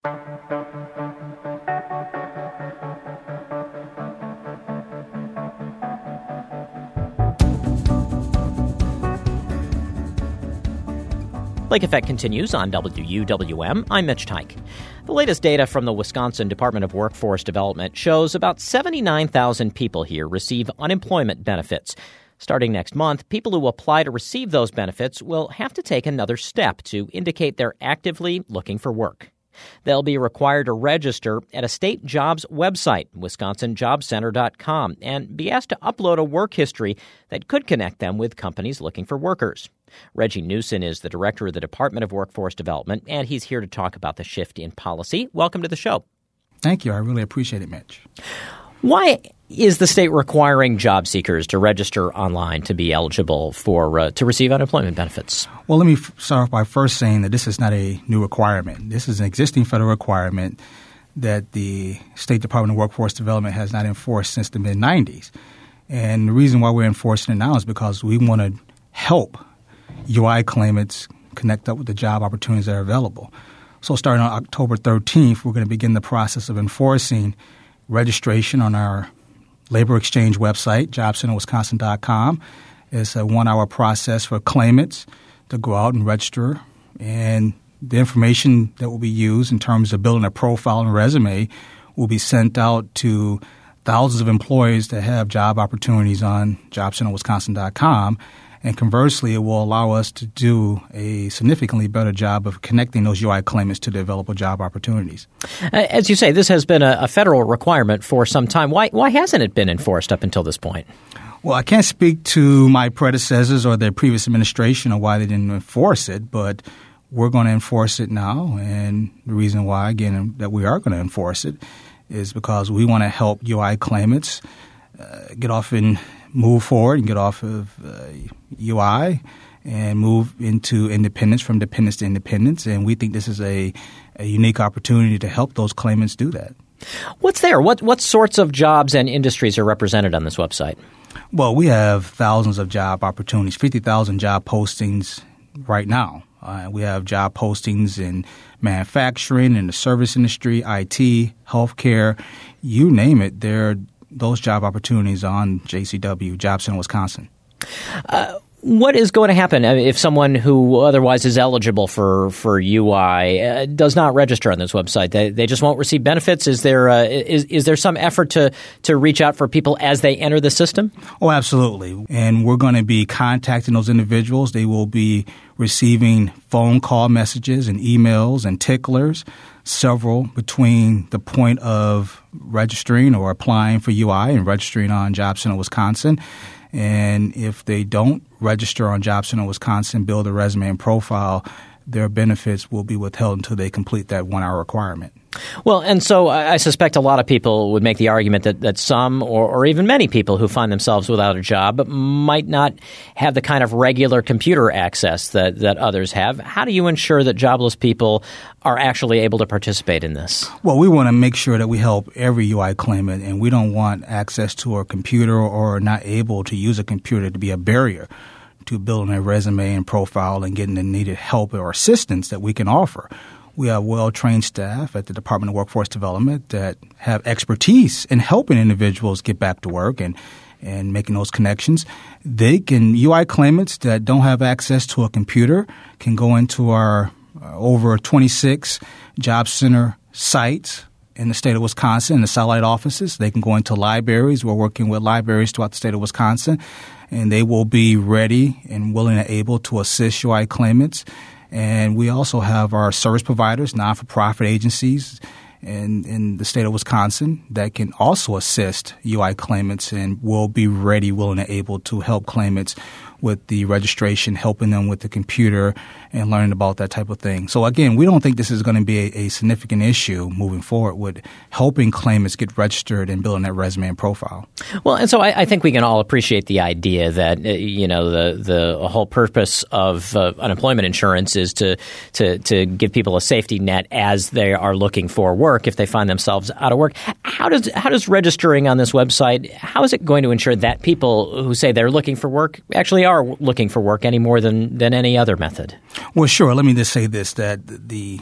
Lake Effect continues on WUWM. I'm Mitch Teich. The latest data from the Wisconsin Department of Workforce Development shows about 79,000 people here receive unemployment benefits. Starting next month, people who apply to receive those benefits will have to take another step to indicate they're actively looking for work. They'll be required to register at a state jobs website, wisconsinjobcenter.com, and be asked to upload a work history that could connect them with companies looking for workers. Reggie Newsom is the director of the Department of Workforce Development, and he's here to talk about the shift in policy. Welcome to the show. Thank you. I really appreciate it, Mitch. Why is the state requiring job seekers to register online to be eligible for to receive unemployment benefits? Well, let me start off by first saying that this is not a new requirement. This is an existing federal requirement that the State Department of Workforce Development has not enforced since the mid-'90s. And the reason why we're enforcing it now is because we want to help UI claimants connect up with the job opportunities that are available. So starting on October 13th, we're going to begin the process of enforcing registration on our labor exchange website, jobcenterwisconsin.com. It's a 1-hour process for claimants to go out and register. And the information that will be used in terms of building a profile and resume will be sent out to thousands of employees that have job opportunities on jobcenterwisconsin.com. And conversely, it will allow us to do a significantly better job of connecting those UI claimants to the available job opportunities. As you say, this has been a federal requirement for some time. Why hasn't it been enforced up until this point? Well, I can't speak to my predecessors or the previous administration or why they didn't enforce it, but we're going to enforce it now. And the reason why, again, that we are going to enforce it is because we want to help UI claimants get off and move forward and get off of UI and move into independence, from dependence to independence. And we think this is a unique opportunity to help those claimants do that. What's there? What sorts of jobs and industries are represented on this website? Well, we have thousands of job opportunities, 50,000 job postings right now. We have job postings in manufacturing, in the service industry, IT, healthcare, you name it. There are those job opportunities on JCW, Job Center Wisconsin. What is going to happen if someone who otherwise is eligible for UI does not register on this website? They just won't receive benefits? Is there some effort to reach out for people as they enter the system? Oh, absolutely. And we're going to be contacting those individuals. They will be receiving phone call messages and emails and ticklers, several between the point of registering or applying for UI and registering on Job Center Wisconsin. And if they don't register on Job Center Wisconsin, build a resume and profile, their benefits will be withheld until they complete that 1-hour requirement. Well, and so I suspect a lot of people would make the argument that some or even many people who find themselves without a job might not have the kind of regular computer access that others have. How do you ensure that jobless people are actually able to participate in this? Well, we want to make sure that we help every UI claimant, and we don't want access to a computer or not able to use a computer to be a barrier to building a resume and profile and getting the needed help or assistance that we can offer. We have well-trained staff at the Department of Workforce Development that have expertise in helping individuals get back to work and making those connections. UI claimants that don't have access to a computer can go into our over 26 Job Center sites in the state of Wisconsin, in the satellite offices. They can go into libraries. We're working with libraries throughout the state of Wisconsin, and they will be ready and willing and able to assist UI claimants. And we also have our service providers, non-for-profit agencies in the state of Wisconsin that can also assist UI claimants and will be ready, willing, and able to help claimants with the registration, helping them with the computer and learning about that type of thing. So again, we don't think this is going to be a significant issue moving forward with helping claimants get registered and building that resume and profile. Well, and so I think we can all appreciate the idea that, the whole purpose of unemployment insurance is to give people a safety net as they are looking for work if they find themselves out of work. How does registering on this website, how is it going to ensure that people who say they're looking for work actually are looking for work any more than any other method? Well, sure. Let me just say this, that the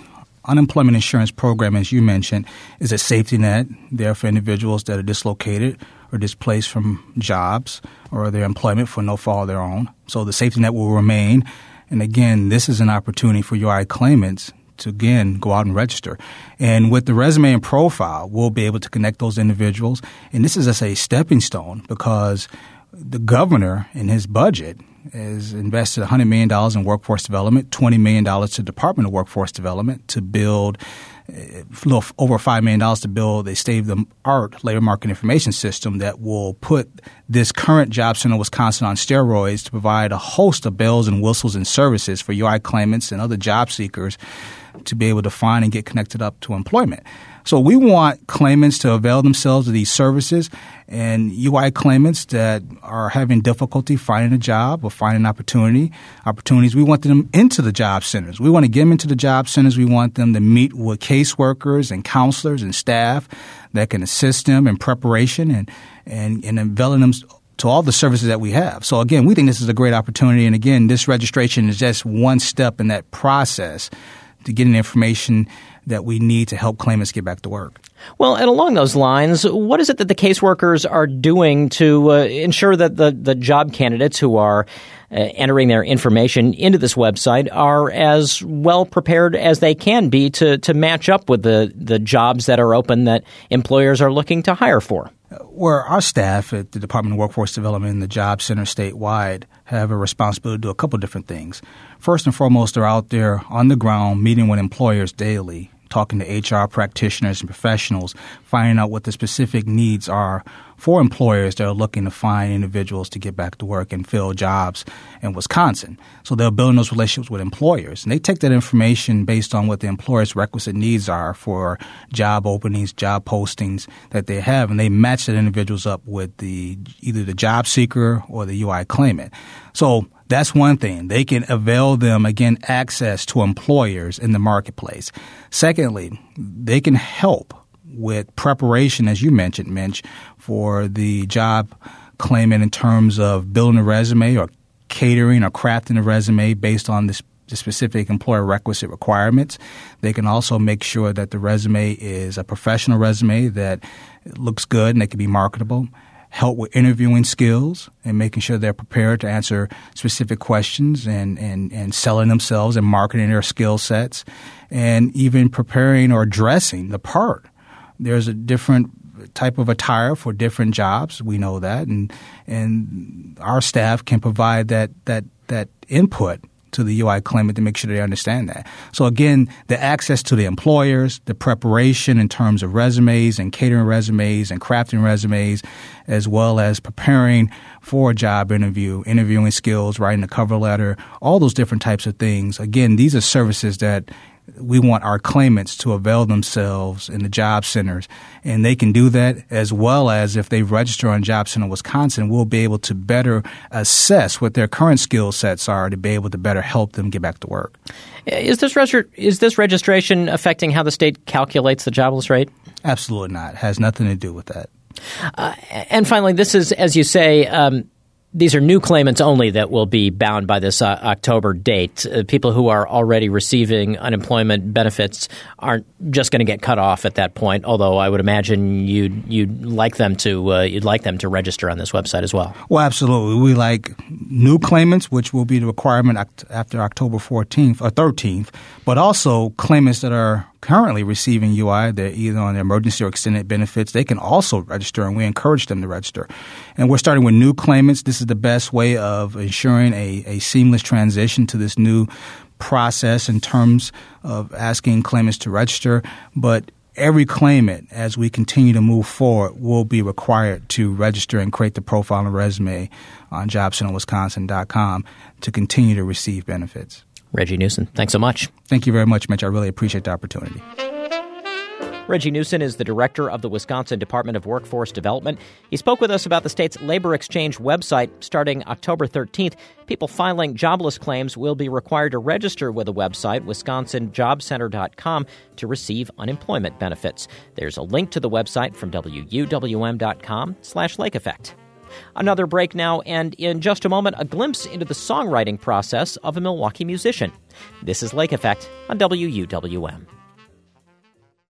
unemployment insurance program, as you mentioned, is a safety net there for individuals that are dislocated or displaced from jobs or their employment for no fault of their own. So the safety net will remain. And again, this is an opportunity for UI claimants to, again, go out and register. And with the resume and profile, we'll be able to connect those individuals. And this is, as a stepping stone, because the governor in his budget has invested $100 million in workforce development, $20 million to the Department of Workforce Development to build a little over $5 million to build a state-of-the-art labor market information system that will put this current Job Center Wisconsin on steroids to provide a host of bells and whistles and services for UI claimants and other job seekers to be able to find and get connected up to employment. So we want claimants to avail themselves of these services, and UI claimants that are having difficulty finding a job or finding opportunities, we want them into the job centers. We want to get them into the job centers. We want them to meet with caseworkers and counselors and staff that can assist them in preparation and availing them to all the services that we have. So again, we think this is a great opportunity. And again, this registration is just one step in that process to getting the information that we need to help claimants get back to work. Well, and along those lines, what is it that the caseworkers are doing to ensure that the job candidates who are entering their information into this website are as well prepared as they can be to match up with the jobs that are open that employers are looking to hire for? Where our staff at the Department of Workforce Development and the Job Center statewide have a responsibility to do a couple different things. First and foremost, they're out there on the ground meeting with employers daily, talking to HR practitioners and professionals, finding out what the specific needs are for employers that are looking to find individuals to get back to work and fill jobs in Wisconsin. So they're building those relationships with employers. And they take that information based on what the employer's requisite needs are for job openings, job postings that they have, and they match that individuals up with either the job seeker or the UI claimant. So that's one thing. They can avail them, again, access to employers in the marketplace. Secondly, they can help with preparation, as you mentioned, Mitch, for the job claimant in terms of building a resume or catering or crafting a resume based on the specific employer requisite requirements. They can also make sure that the resume is a professional resume that looks good and it can be marketable. Help with interviewing skills and making sure they're prepared to answer specific questions and selling themselves and marketing their skill sets, and even preparing or dressing the part. There's a different type of attire for different jobs. We know that, and our staff can provide that input to the UI claimant to make sure they understand that. So again, the access to the employers, the preparation in terms of resumes and catering resumes and crafting resumes, as well as preparing for a job interview, interviewing skills, writing a cover letter, all those different types of things. Again, these are services that we want our claimants to avail themselves in the job centers, and they can do that as well as if they register on Job Center Wisconsin, we'll be able to better assess what their current skill sets are to be able to better help them get back to work. Is this registration affecting how the state calculates the jobless rate? Absolutely not. It has nothing to do with that. And finally, this is, as you say, these are new claimants only that will be bound by this October date. People who are already receiving unemployment benefits aren't just going to get cut off at that point. Although I would imagine you'd like them to register on this website as well. Well, absolutely. We like new claimants, which will be the requirement after October 14th or 13th, but also claimants that are currently receiving UI, they're either on their emergency or extended benefits, they can also register, and we encourage them to register. And we're starting with new claimants. This is the best way of ensuring a seamless transition to this new process in terms of asking claimants to register. But every claimant, as we continue to move forward, will be required to register and create the profile and resume on JobCenterWisconsin.com to continue to receive benefits. Reggie Newsom, thanks so much. Thank you very much, Mitch. I really appreciate the opportunity. Reggie Newsom is the director of the Wisconsin Department of Workforce Development. He spoke with us about the state's labor exchange website. Starting October 13th, people filing jobless claims will be required to register with the website, wisconsinjobcenter.com, to receive unemployment benefits. There's a link to the website from WUWM.com/Lake Effect. Another break now, and in just a moment, a glimpse into the songwriting process of a Milwaukee musician. This is Lake Effect on WUWM.